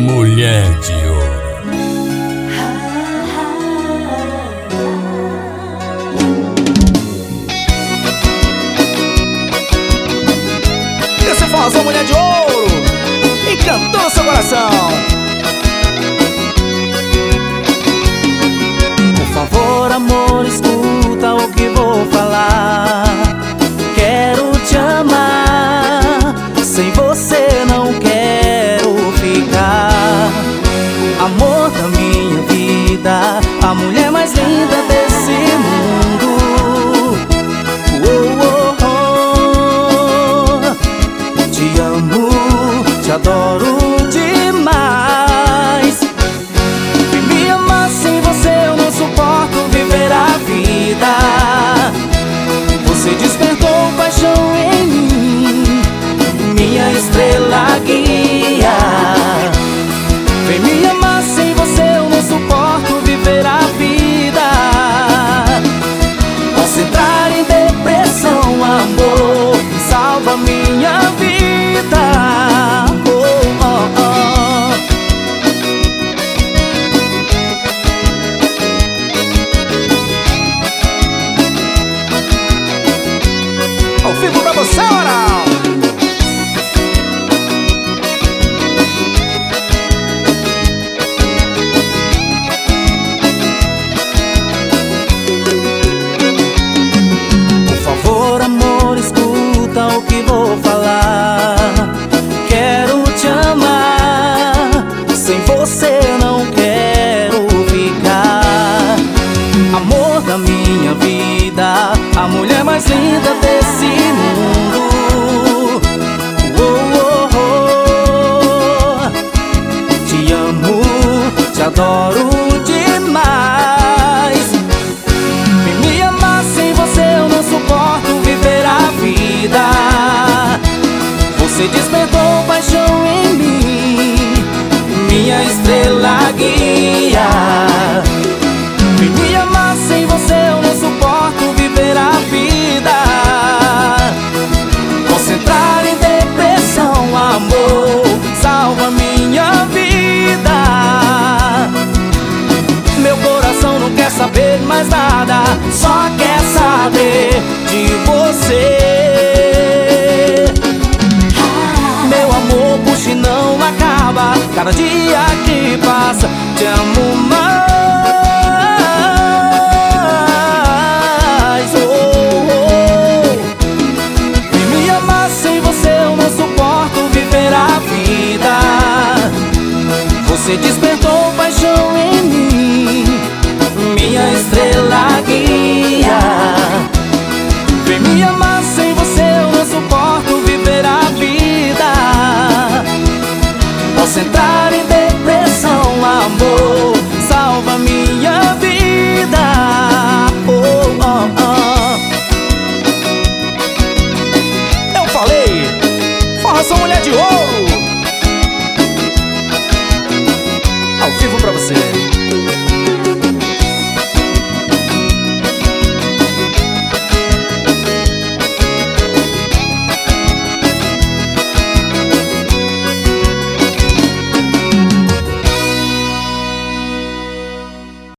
Mulher de Ouro. Esse forrozão Mulher de Ouro, encantando seu coração. Por favor, amor, escuta o que vou falar. Quero te amar, sem você não quero ficar. Amor da minha vida, a mulher mais linda desse mundo. Te amo, te adoro demais. Vem me amar, sem você eu não suporto viver a vida. Você despertou paixão em mim, minha estrela guia. Vem me amar, sem você eu não suporto viver a vida. Posso entrar em depressão, amor, salva minha vida. Ao vivo pra você, Oral. Por favor, amor, escuta o que vou falar. Quero te amar, sem você não quero ficar. Amor da minha vida, a mulher mais linda desse mundo. Te amo, te adoro demais. Vem me amar, sem você eu não suporto viver a vida. Você despertou paixão em mim, minha estrela guia. Vem me amar, sem você eu não suporto viver a vida. Posso entrar em depressão, amor, salva minha vida. Meu coração não quer saber mais nada, só quer saber de você. Meu amor, puxa e não acaba, cada dia que passa te amo mais. Vem me amar, sem você eu não suporto viver a vida. Você diz